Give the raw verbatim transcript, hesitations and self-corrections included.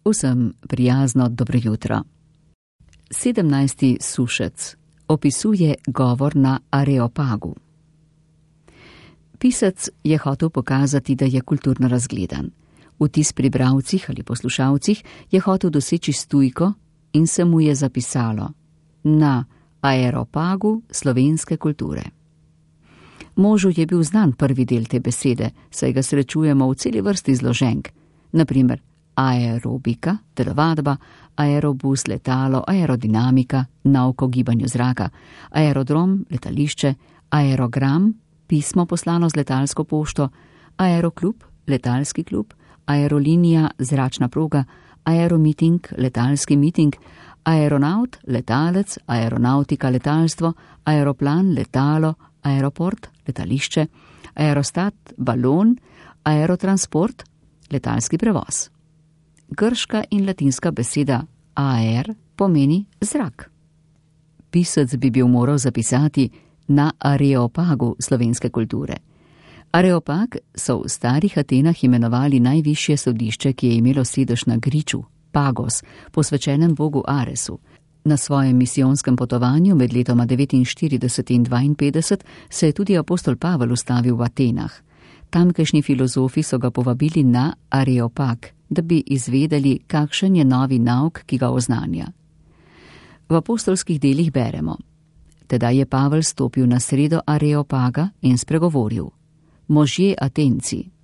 Vsem prijazno dobro jutro. Sedemnajsti Sušec opisuje govor na Areopagu. Pisec je hotel pokazati, da je kulturno razgledan. Vtis pri bralcih ali poslušalcih je hotel doseči stujko in se mu je zapisalo na Areopagu slovenske kulture. Možu je bil znan prvi del te besede, saj ga srečujemo v celi vrsti zloženk, na primer aerobika, telovadba, aerobus, letalo, aerodinamika, nauk o gibanju zraka, aerodrom, letališče, aerogram, pismo poslano z letalsko pošto, aeroklub, letalski klub, aerolinija, zračna proga, aeromiting, letalski miting, aeronaut, letalec, aeronautika, letalstvo, aeroplan, letalo, aeroport, letališče, aerostat, balon, aerotransport, letalski prevoz. Grška in latinska beseda aer pomeni zrak. Pisec bi bil moral zapisati na Areopagu slovenske kulture. Areopag so v starih Atenah imenovali najvišje sodišče, ki je imelo sedež na griču, Pagos, posvečenem bogu Aresu. Na svojem misijonskem potovanju med letoma devetinštirideset in dvainpetdeset se je tudi apostol Pavel ustavil v Atenah. Tamkajšnji filozofi so ga povabili na Areopag, da bi izvedeli, kakšen je novi nauk, ki ga oznanja. V apostolskih delih beremo: Tedaj je Pavel stopil na sredo Areopaga in spregovoril: Možje Atenci,